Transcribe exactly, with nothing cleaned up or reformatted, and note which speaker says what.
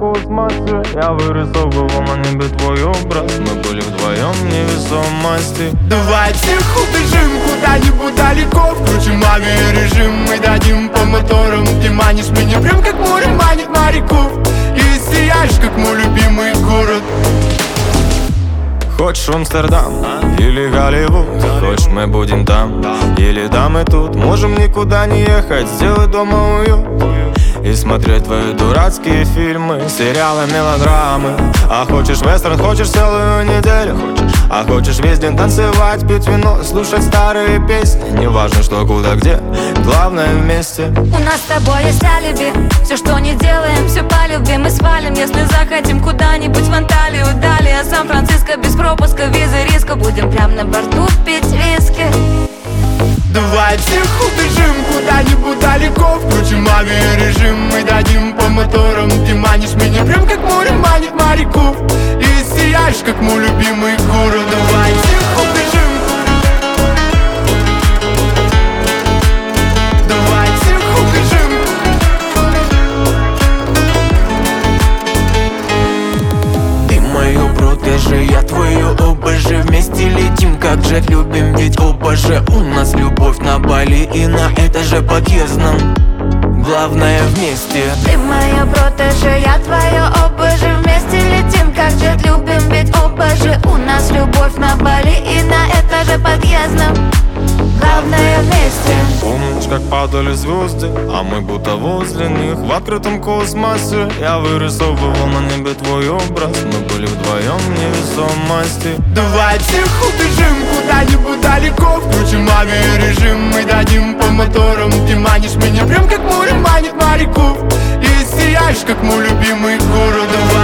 Speaker 1: космосе. Я вырисовывал на небе твой образ. Мы были вдвоем в невесомости.
Speaker 2: Давайте убежим куда-нибудь далеко, включим авиарежим, мы дадим по моторам. Ты манишь меня прям как море манит моряков, и сияешь как мой любимый город.
Speaker 1: Хочешь в Амстердам или Голливуд? Хочешь, мы будем там или да, мы тут. Можем никуда не ехать, сделать дома уют и смотреть твои дурацкие фильмы, сериалы, мелодрамы. А хочешь вестерн, хочешь целую неделю, а хочешь весь день танцевать, пить вино, слушать старые песни. Неважно что, куда, где, главное вместе.
Speaker 3: У нас с тобой есть алиби, все, что не делаем, все по любви. Мы свалим, если захотим куда-нибудь в Анталию, далее Сан-Франциско, без пропуска, визы, риска. Будем прям на борту пить виски.
Speaker 2: Давайте убежим куда-нибудь далеко, включим авиарежим, мы дадим по моторам. Ты манишь меня прям как море манит моряков, и сияешь как мой любимый город. Давайте убежим. Давайте убежим. Ты мое протеже, я твое ОБЖ. Вместе летим, как же любим, ведь оба же. У нас любовь на Бали и на этаже подъездном. Главное вместе.
Speaker 3: Ты моя протеже, я твое ОБЖ. Вместе летим, как же любим, ведь оба же. У нас любовь на Бали и на этаже подъездном. Главное вместе.
Speaker 1: Помнишь, как падали звезды, а мы будто возле них в открытом космосе. Я вырисовывал на небе твой образ. Мы были вдвоем в невесомости.
Speaker 2: Давайте убежим куда-нибудь далеко, включим авиарежим, мы дадим по моторам. Ты манишь меня прям как море манит моряков, и сияешь как мой любимый город.